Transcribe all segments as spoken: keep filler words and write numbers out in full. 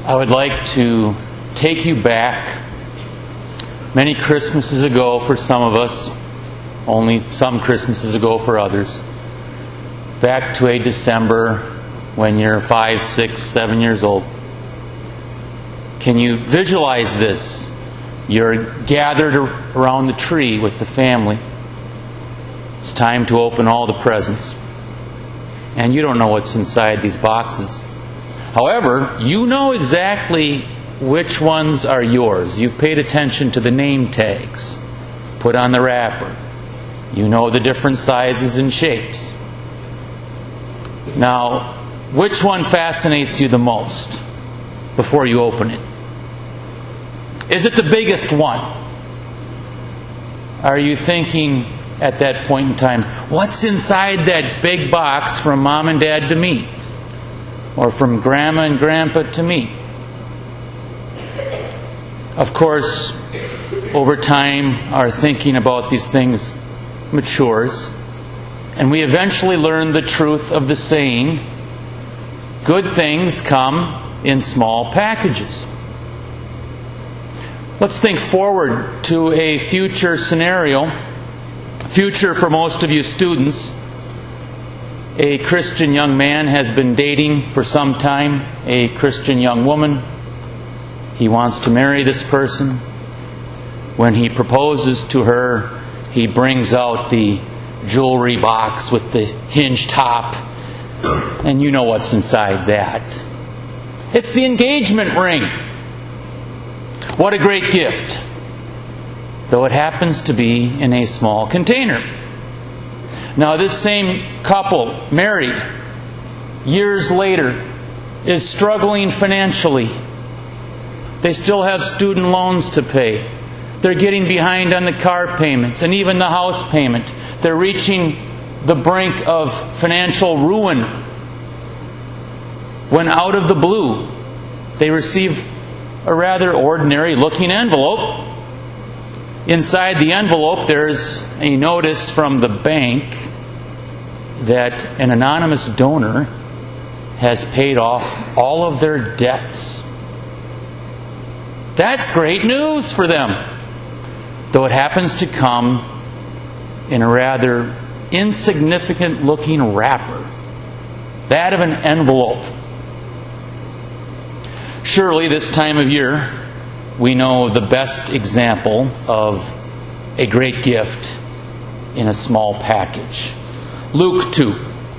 I would like to take you back many Christmases ago for some of us, only some Christmases ago for others, back to a December when you're five, six, seven years old. Can you visualize this? You're gathered around the tree with the family. It's time to open all the presents. And you don't know what's inside these boxes. However, you know exactly which ones are yours. You've paid attention to the name tags put on the wrapper. You know the different sizes and shapes. Now, which one fascinates you the most before you open it? Is it the biggest one? Are you thinking at that point in time, what's inside that big box from Mom and Dad to me? Or from Grandma and Grandpa to me? Of course, over time, our thinking about these things matures, and we eventually learn the truth of the saying, good things come in small packages. Let's think forward to a future scenario, future for most of you students. A Christian young man has been dating for some time a Christian young woman. He wants to marry this person. When he proposes to her, he brings out the jewelry box with the hinge top. And you know what's inside that. It's the engagement ring. What a great gift. Though it happens to be in a small container. Now this same couple, married, years later, is struggling financially. They still have student loans to pay. They're getting behind on the car payments and even the house payment. They're reaching the brink of financial ruin when out of the blue they receive a rather ordinary looking envelope. Inside the envelope there's a notice from the bank that an anonymous donor has paid off all of their debts. That's great news for them, though it happens to come in a rather insignificant looking wrapper, that of an envelope. Surely this time of year we know the best example of a great gift in a small package. Luke two.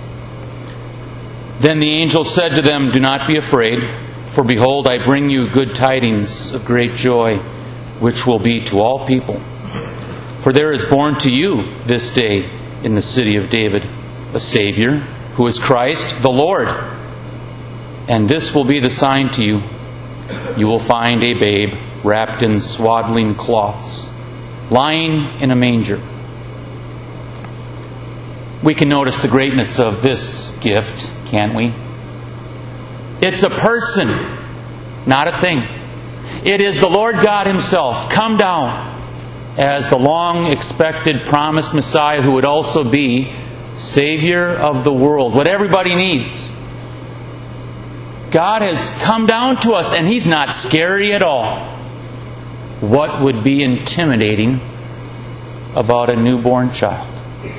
Then the angel said to them, "Do not be afraid, for behold, I bring you good tidings of great joy, which will be to all people. For there is born to you this day in the city of David a Savior, who is Christ the Lord. And this will be the sign to you. You will find a babe wrapped in swaddling cloths, lying in a manger." We can notice the greatness of this gift, can't we? It's a person, not a thing. It is the Lord God Himself come down as the long-expected promised Messiah who would also be Savior of the world, what everybody needs. God has come down to us, and He's not scary at all. What would be intimidating about a newborn child?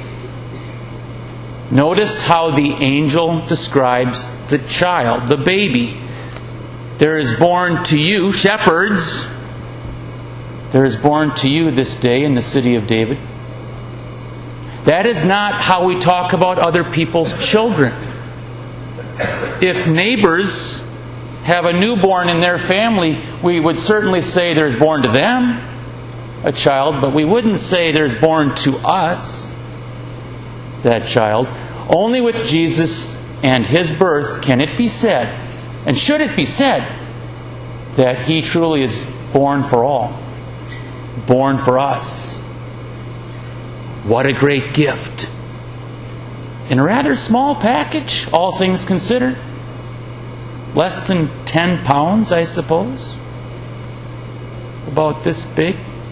Notice how the angel describes the child, the baby. There is born to you, shepherds, there is born to you this day in the city of David. That is not how we talk about other people's children. If neighbors have a newborn in their family, we would certainly say there's born to them a child, but we wouldn't say there's born to us that child. Only with Jesus and His birth can it be said, and should it be said, that He truly is born for all, born for us. What a great gift. In a rather small package, all things considered. Less than ten pounds, I suppose. About this big.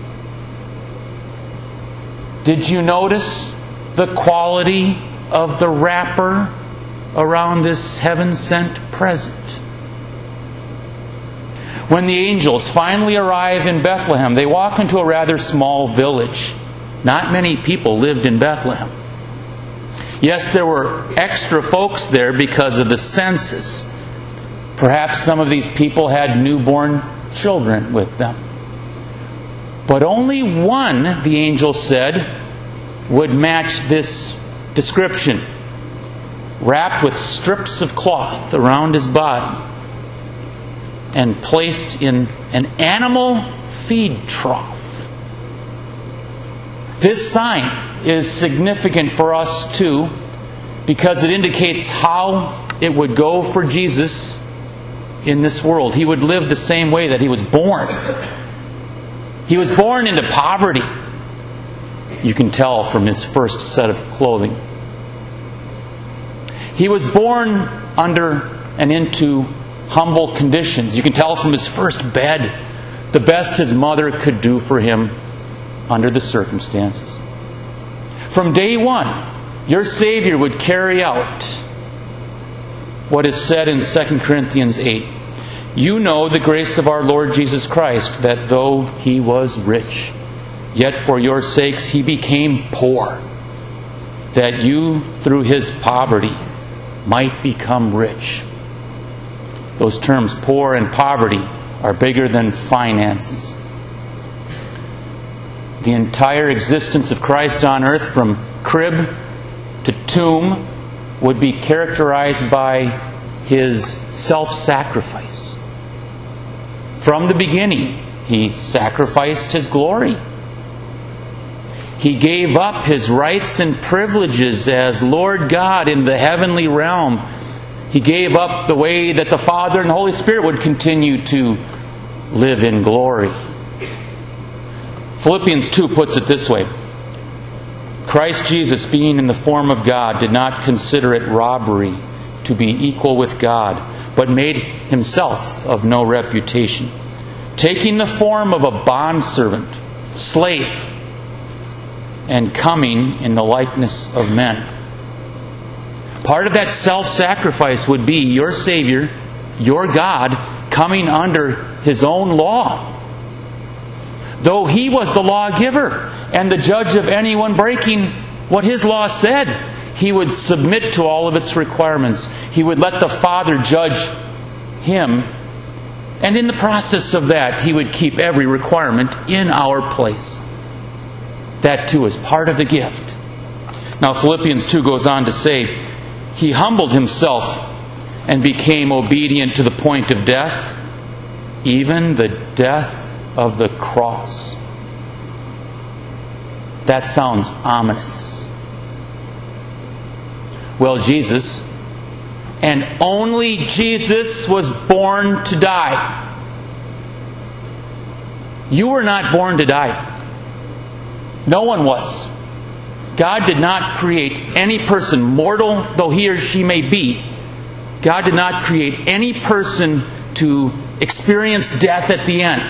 Did you notice the quality of the wrapper around this heaven-sent present? When the angels finally arrive in Bethlehem, they walk into a rather small village. Not many people lived in Bethlehem. Yes, there were extra folks there because of the census. Perhaps some of these people had newborn children with them. But only one, the angel said, would match this description. Wrapped with strips of cloth around his body and placed in an animal feed trough. This sign is significant for us too, because it indicates how it would go for Jesus in this world. He would live the same way that he was born. He was born into poverty. You can tell from his first set of clothing. He was born under and into humble conditions. You can tell from his first bed, the best his mother could do for him under the circumstances. From day one, your Savior would carry out what is said in Second Corinthians eight. You know the grace of our Lord Jesus Christ, that though he was rich, yet for your sakes he became poor, that you through his poverty might become rich. Those terms, poor and poverty, are bigger than finances. The entire existence of Christ on earth, from crib to tomb, would be characterized by his self-sacrifice. From the beginning, he sacrificed his glory. He gave up his rights and privileges as Lord God in the heavenly realm. He gave up the way that the Father and the Holy Spirit would continue to live in glory. Philippians two puts it this way. Christ Jesus, being in the form of God, did not consider it robbery to be equal with God, but made himself of no reputation, taking the form of a bondservant, slave, and coming in the likeness of men. Part of that self-sacrifice would be your Savior, your God, coming under his own law. Though he was the lawgiver and the judge of anyone breaking what his law said, he would submit to all of its requirements. He would let the Father judge him, and in the process of that, he would keep every requirement in our place. That too is part of the gift. Now Philippians two goes on to say, he humbled himself and became obedient to the point of death, even the death of the cross. That sounds ominous. Well, Jesus, and only Jesus, was born to die. You were not born to die. No one was. God did not create any person, mortal though he or she may be. God did not create any person to experience death at the end.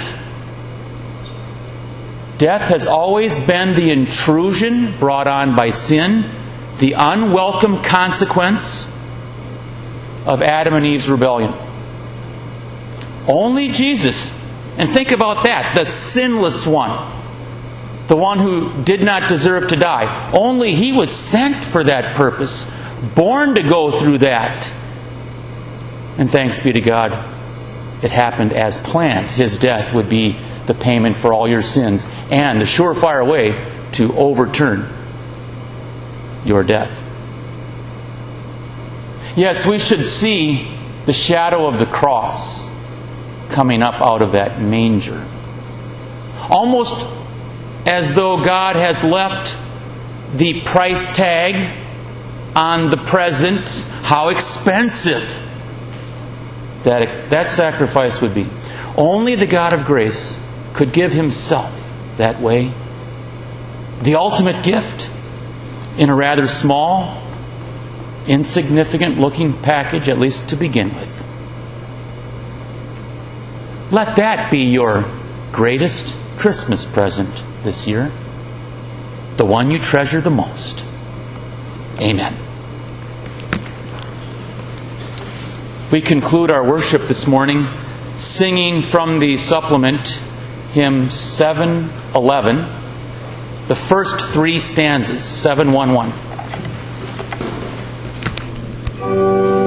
Death has always been the intrusion brought on by sin, the unwelcome consequence of Adam and Eve's rebellion. Only Jesus, and think about that, the sinless one, the one who did not deserve to die. Only he was sent for that purpose, born to go through that. And thanks be to God, it happened as planned. His death would be the payment for all your sins and the surefire way to overturn your death. Yes, we should see the shadow of the cross coming up out of that manger. Almost as though God has left the price tag on the present, how expensive that, that sacrifice would be. Only the God of grace could give himself that way. The ultimate gift in a rather small, insignificant looking package, at least to begin with. Let that be your greatest Christmas present this year. The one you treasure the most. Amen. We conclude our worship this morning singing from the supplement, hymn seven eleven, the first three stanzas, seven one one.